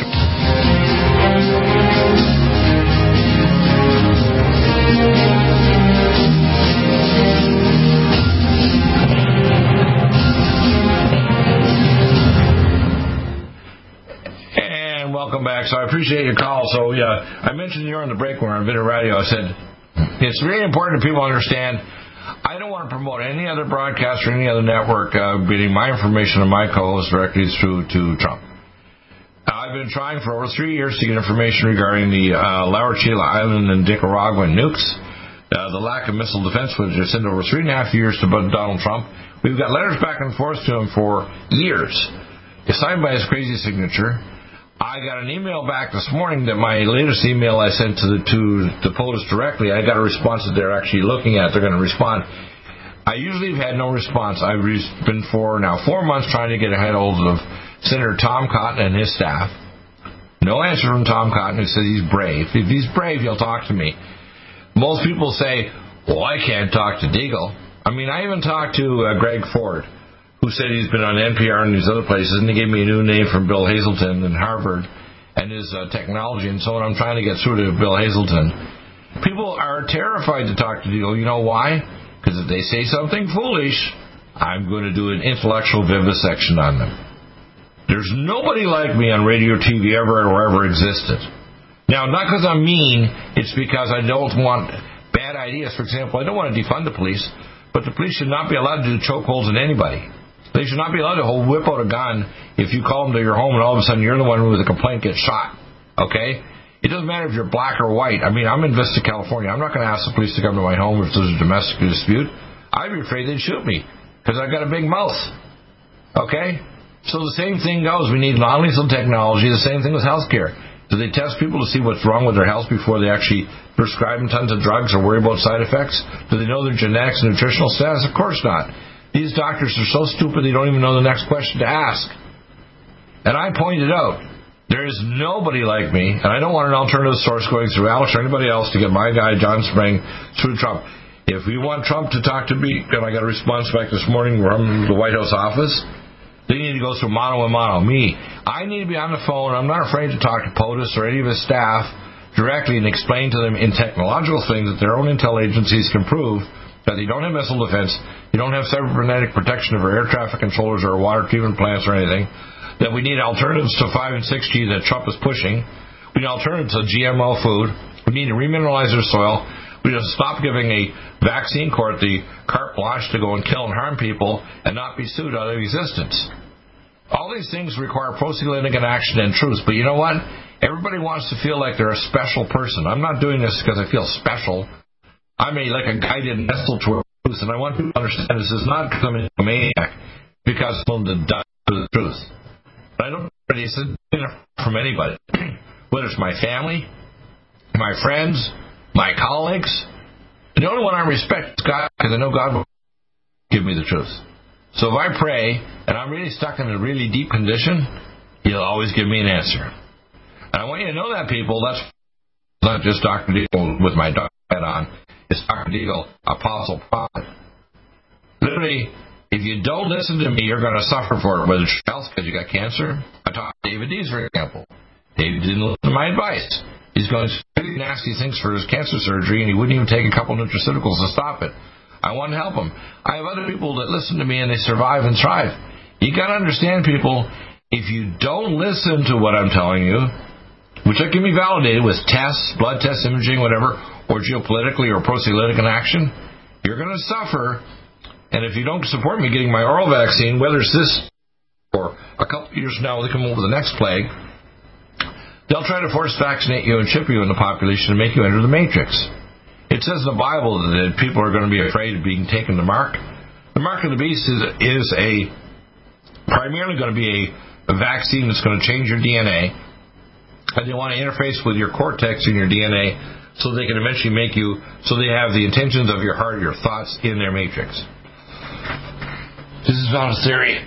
Welcome back. So I appreciate your call. So, yeah, I mentioned here on the break when we were on Video Radio, I said, it's really important that people understand I don't want to promote any other broadcast or any other network uh, getting my information and my co-host directly through to Trump. I've been trying for over three years to get information regarding the uh, La Orchila Island and Nicaraguan nukes, uh, the lack of missile defense, which I sent over three and a half years to Donald Trump. We've got letters back and forth to him for years. It's signed by his crazy signature. I got an email back this morning that my latest email I sent to the to the POTUS directly, I got a response that they're actually looking at. They're going to respond. I usually have had no response. I've been for now four months trying to get a hold of Senator Tom Cotton and his staff. No answer from Tom Cotton, who says he's brave. If he's brave, he'll talk to me. Most people say, well, I can't talk to Deagle. I mean, I even talked to uh, Greg Ford, who said he's been on N P R and these other places, and he gave me a new name from Bill Hazelton in Harvard and his uh, technology, and so on. I'm trying to get through to Bill Hazelton. People are terrified to talk to Deagle. You know why? Because if they say something foolish, I'm going to do an intellectual vivisection on them. There's nobody like me on radio, T V, ever or ever existed. Now, not because I'm mean, it's because I don't want bad ideas. For example, I don't want to defund the police, but the police should not be allowed to do chokeholds on anybody. They should not be allowed to hold, whip out a gun if you call them to your home and all of a sudden you're the one with a complaint gets shot. Okay? It doesn't matter if you're black or white. I mean, I'm in Vista, California. I'm not going to ask the police to come to my home if there's a domestic dispute. I'd be afraid they'd shoot me because I've got a big mouth. Okay? So the same thing goes. We need non-lethal technology. The same thing with healthcare. Do they test people to see what's wrong with their health before they actually prescribe them tons of drugs or worry about side effects? Do they know their genetics and nutritional status? Of course not. These doctors are so stupid they don't even know the next question to ask. And I pointed out, there is nobody like me, and I don't want an alternative source going through Alex or anybody else to get my guy, John Spring, through Trump. If we want Trump to talk to me, and I got a response back this morning from the White House office, they need to go through mano a mano. Me, I need to be on the phone. I'm not afraid to talk to POTUS or any of his staff directly and explain to them in technological things that their own intel agencies can prove that they don't have missile defense, you don't have cybernetic protection of our air traffic controllers or water treatment plants or anything, that we need alternatives to five and six G that Trump is pushing. We need alternatives to G M O food. We need to remineralize our soil. We need to stop giving a vaccine court the carte blanche to go and kill and harm people and not be sued out of existence. All these things require pro-significant action and truth. But you know what? Everybody wants to feel like they're a special person. I'm not doing this because I feel special. I'm a, like a guided nestle to truth, and I want people to understand this is not because I'm a maniac, because I'm the the truth. But I don't really sit from anybody, whether it's my family, my friends, my colleagues. The only one I respect is God, because I know God will give me the truth. So if I pray, and I'm really stuck in a really deep condition, He'll always give me an answer. And I want you to know that, people. That's not just Doctor Deagle with my hat on. It's Doctor Deagle, Apostle Prophet. Literally, If you don't listen to me, you're going to suffer for it, whether it's health because you got cancer. I talked to David Dees, for example. David didn't listen to my advice. He's going to do nasty things for his cancer surgery, and he wouldn't even take a couple nutraceuticals to stop it. I want to help him. I have other people that listen to me, and they survive and thrive. You got to understand, people, if you don't listen to what I'm telling you, which can be validated with tests, blood tests, imaging, whatever, or geopolitically or procyclitic in action, you're going to suffer. And if you don't support me getting my oral vaccine, whether it's this or a couple of years from now they come over the next plague, they'll try to force vaccinate you and chip you in the population and make you enter the matrix. It says in the Bible that people are going to be afraid of being taken to mark. The mark of the beast is, is a primarily going to be a, a vaccine that's going to change your D N A, and they want to interface with your cortex in your D N A so they can eventually make you, so they have the intentions of your heart, your thoughts in their matrix. This is not a theory.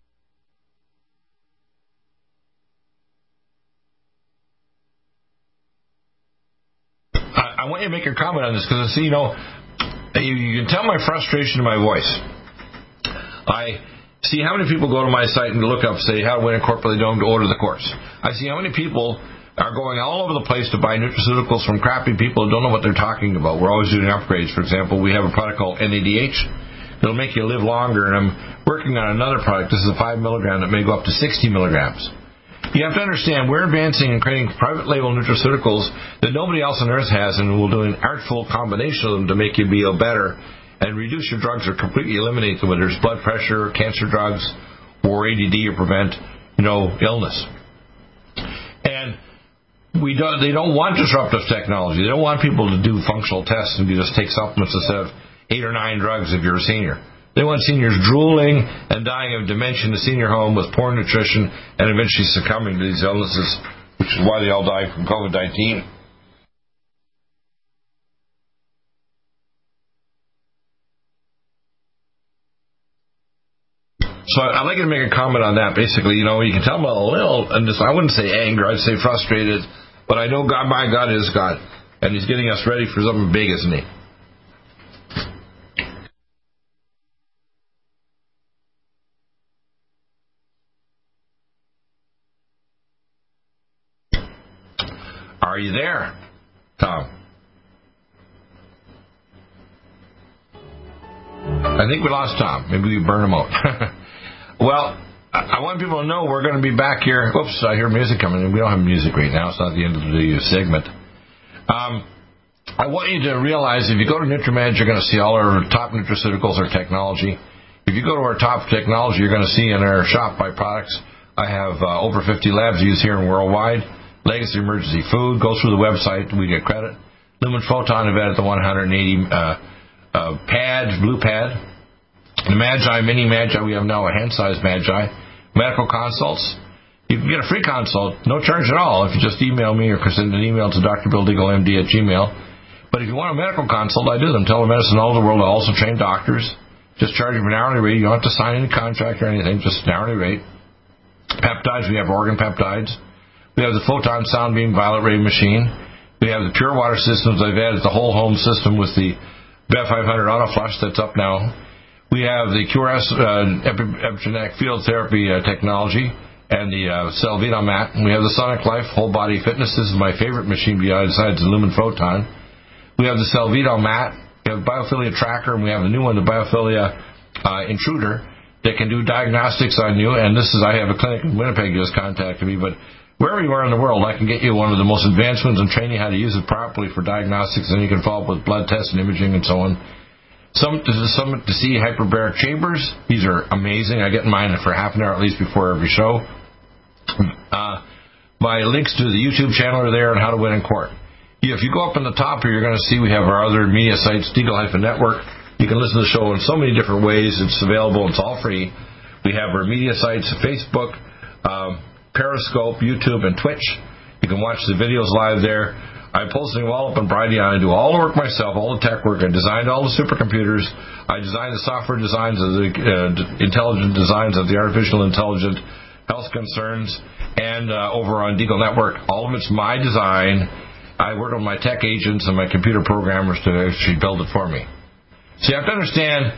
I want you to make a comment on this because, you know, you, you can tell my frustration in my voice. I see how many people go to my site and look up, say, how to win a corporate dome to order the course. I see how many people are going all over the place to buy nutraceuticals from crappy people who don't know what they're talking about. We're always doing upgrades. For example, we have a product called N A D H. It'll make you live longer, and I'm working on another product. This is a five milligram that may go up to sixty milligrams. You have to understand, we're advancing and creating private label nutraceuticals that nobody else on earth has, and we'll do an artful combination of them to make you feel better and reduce your drugs or completely eliminate them, whether it's blood pressure, cancer drugs, or A D D, or prevent, you know, illness. And we don't, they don't want disruptive technology. They don't want people to do functional tests and you just take supplements instead of eight or nine drugs if you're a senior. They want seniors drooling and dying of dementia in the senior home with poor nutrition and eventually succumbing to these illnesses, which is why they all die from COVID nineteen. So I'd like you to make a comment on that. Basically, you know, you can tell them a little, and just, I wouldn't say anger, I'd say frustrated, but I know God, my God is God, and He's getting us ready for something big, isn't He? Are you there, Tom? I think we lost Tom. Maybe we burned him out. Well, I want people to know we're going to be back here. Oops, I hear music coming in. We don't have music right now. It's not the end of the segment. Um, I want you to realize if you go to NutriMed, you're going to see all our top nutraceuticals or technology. If you go to our top technology, you're going to see in our shop by products. I have uh, over fifty labs used here and worldwide. Legacy Emergency Food. Go through the website. We get credit. Lumen Photon event at the one hundred eighty uh, uh, pad, blue pad. The Magi, Mini Magi. We have now a hand-sized Magi. Medical consults. You can get a free consult, no charge at all, if you just email me or send an email to D R Bill Deagle M D at Gmail. But if you want a medical consult, I do them. Telemedicine all over the world. I also train doctors. Just charge them an hourly rate. You don't have to sign any contract or anything, just an hourly rate. Peptides. We have organ peptides. We have the Photon Sound Beam Violet Ray machine. We have the Pure Water systems. I've added the whole home system with the B E V five hundred Auto Flush that's up now. We have the Q R S uh, epigenetic field therapy uh, technology and the uh, Cellvita mat. And we have the Sonic Life Whole Body Fitness. This is my favorite machine besides the Lumen Photon. We have the Cellvita mat. We have the Biophilia Tracker, and we have the new one, the Biophilia uh, Intruder, that can do diagnostics on you. And this is, I have a clinic in Winnipeg who just contacted me, but wherever you are in the world, I can get you one of the most advanced ones and train you how to use it properly for diagnostics, and you can follow up with blood tests and imaging and so on. Some to, some to see hyperbaric chambers. These are amazing. I get mine for half an hour at least before every show. Uh, my links to the YouTube channel are there on how to win in court. If you go up on the top here, you're going to see we have our other media sites, Deagle-Network. You can listen to the show in so many different ways. It's available. It's all free. We have our media sites, Facebook, um, Periscope, YouTube, and Twitch. You can watch the videos live there. I'm posting them all up on Brighteon. I do all the work myself, all the tech work. I designed all the supercomputers. I designed the software designs of the uh, intelligent designs of the artificial intelligent health concerns. And uh, over on Deagle Network, all of it's my design. I work with my tech agents and my computer programmers to actually build it for me. So you have to understand,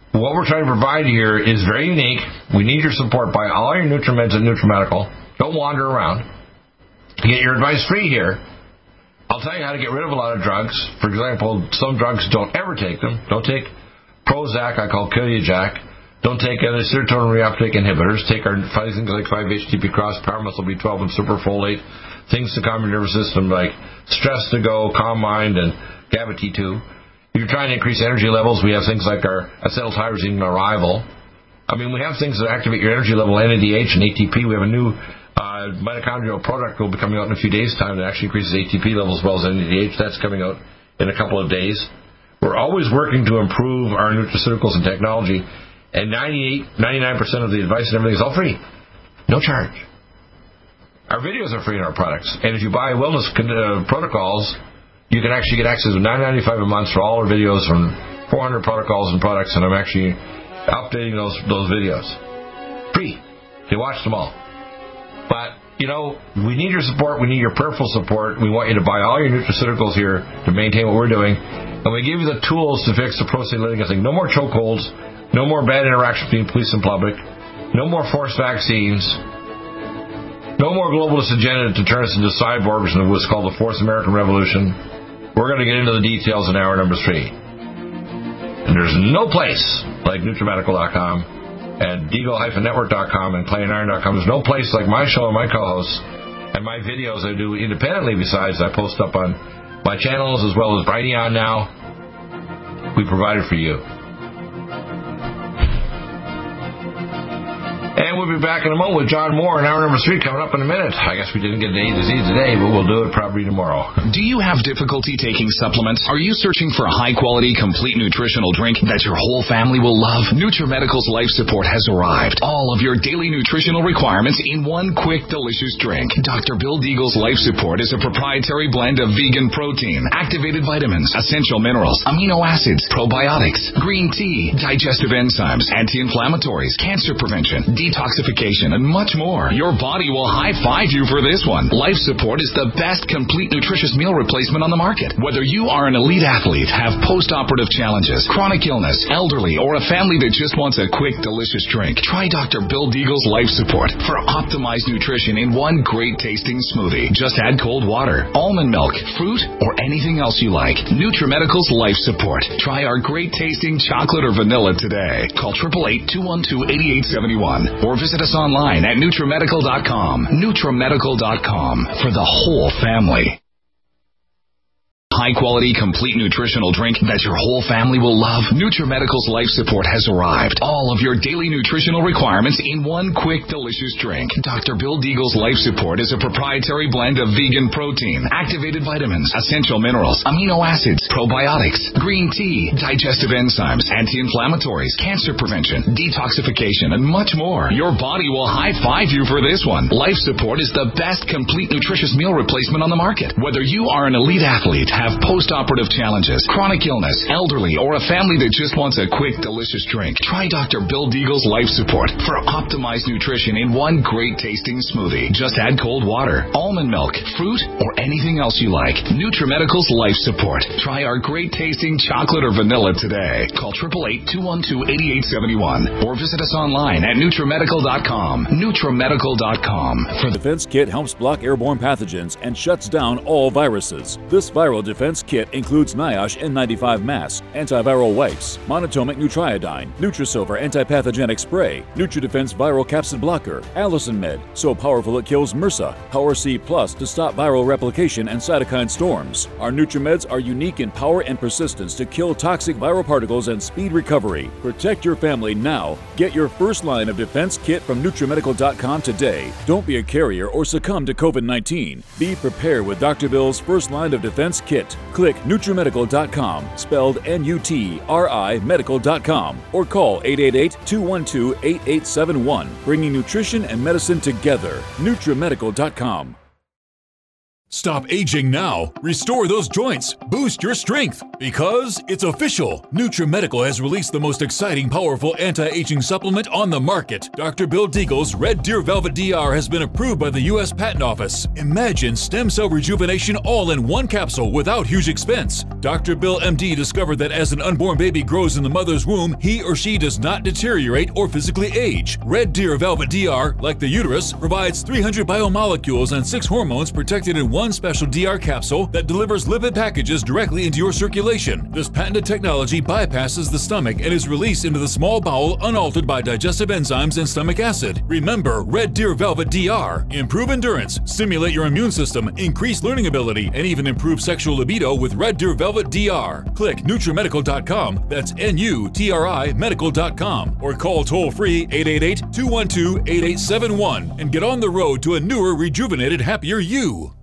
what we're trying to provide here is very unique. We need your support. Buy all your NutriMeds at NutriMedical. Don't wander around. Get your advice free here. I'll tell you how to get rid of a lot of drugs. For example, some drugs, don't ever take them. Don't take Prozac, I call Kiliajac. Don't take any serotonin reuptake inhibitors. Take our things like five H T P cross, power muscle B twelve, and superfolate. Things to calm your nervous system like Stress to Go, Calm Mind, and GABA T two. If you're trying to increase energy levels, we have things like our acetyltyrosine and Arrival. I mean, we have things that activate your energy level, N A D H and A T P. We have a new uh, mitochondrial product that will be coming out in a few days' time that actually increases A T P levels as well as N A D H. That's coming out in a couple of days. We're always working to improve our nutraceuticals and technology. And ninety-eight, ninety-nine percent of the advice and everything is all free. No charge. Our videos are free in our products. And if you buy wellness uh, protocols, you can actually get access to nine ninety-five a month for all our videos from four hundred protocols and products. And I'm actually updating those those videos. Free. You watch them all. But, you know, we need your support. We need your prayerful support. We want you to buy all your nutraceuticals here to maintain what we're doing. And we give you the tools to fix the prostate thing. No more chokeholds. No more bad interaction between police and public. No more forced vaccines. No more globalist agenda to turn us into cyborgs in what's called the Fourth American Revolution. We're going to get into the details in hour number three. And there's no place like NutriMedical dot com and Deagle Network dot com and Clay and Iron dot com. There's no place like my show and my co-hosts and my videos I do independently besides I post up on my channels as well as Brighteon now. We provide it for you. And we'll be back in a moment with John Moore in hour number three coming up in a minute. I guess we didn't get an A to Z today, but we'll do it probably tomorrow. Do you have difficulty taking supplements? Are you searching for a high-quality, complete nutritional drink that your whole family will love? NutriMedical's Life Support has arrived. All of your daily nutritional requirements in one quick, delicious drink. Doctor Bill Deagle's Life Support is a proprietary blend of vegan protein, activated vitamins, essential minerals, amino acids, probiotics, green tea, digestive enzymes, anti-inflammatories, cancer prevention, detoxification, and much more. Your body will high-five you for this one. Life Support is the best complete nutritious meal replacement on the market. Whether you are an elite athlete, have post-operative challenges, chronic illness, elderly, or a family that just wants a quick, delicious drink, try Doctor Bill Deagle's Life Support for optimized nutrition in one great-tasting smoothie. Just add cold water, almond milk, fruit, or anything else you like. NutriMedical's Life Support. Try our great-tasting chocolate or vanilla today. Call eight eight eight, two one two, eight eight seven one. Or visit us online at NutriMedical dot com. NutriMedical dot com for the whole family. High-quality, complete nutritional drink that your whole family will love. NutriMedical's Life Support has arrived. All of your daily nutritional requirements in one quick, delicious drink. Doctor Bill Deagle's Life Support is a proprietary blend of vegan protein, activated vitamins, essential minerals, amino acids, probiotics, green tea, digestive enzymes, anti-inflammatories, cancer prevention, detoxification, and much more. Your body will high-five you for this one. Life Support is the best complete nutritious meal replacement on the market. Whether you are an elite athlete, have post-operative challenges, chronic illness, elderly, or a family that just wants a quick, delicious drink, try Doctor Bill Deagle's Life Support for optimized nutrition in one great-tasting smoothie. Just add cold water, almond milk, fruit, or anything else you like. NutriMedical's Life Support. Try our great-tasting chocolate or vanilla today. Call eight eight eight, two one two, eight eight seven one or visit us online at NutriMedical dot com. NutriMedical dot com. For the Defense Kit helps block airborne pathogens and shuts down all viruses. This viral Defense Kit includes NIOSH N ninety-five mask, antiviral wipes, monatomic Nutriodine, Nutrisilver antipathogenic spray, NutriDefense viral capsid blocker, Allison Med, so powerful it kills MRSA, Power C Plus to stop viral replication and cytokine storms. Our NutriMeds are unique in power and persistence to kill toxic viral particles and speed recovery. Protect your family now. Get your first line of Defense Kit from NutriMedical dot com today. Don't be a carrier or succumb to COVID nineteen. Be prepared with Doctor Bill's first line of Defense Kit. Click NutriMedical dot com, spelled N U T R I medical dot com, or call eight eight eight, two one two, eight eight seven one, bringing nutrition and medicine together. NutriMedical dot com. Stop aging now. Restore those joints. Boost your strength. Because it's official. NutriMedical has released the most exciting, powerful anti-aging supplement on the market. Doctor Bill Deagle's Red Deer Velvet D R has been approved by the U S Patent Office. Imagine stem cell rejuvenation all in one capsule without huge expense. Doctor Bill M D discovered that as an unborn baby grows in the mother's womb, he or she does not deteriorate or physically age. Red Deer Velvet D R, like the uterus, provides three hundred biomolecules and six hormones protected in one One special D R capsule that delivers lipid packages directly into your circulation. This patented technology bypasses the stomach and is released into the small bowel unaltered by digestive enzymes and stomach acid. Remember Red Deer Velvet D R. Improve endurance, stimulate your immune system, increase learning ability, and even improve sexual libido with Red Deer Velvet D R. Click NutriMedical dot com, that's N U T R I medical dot com, or call toll-free eight eight eight, two one two, eight eight seven one and get on the road to a newer, rejuvenated, happier you.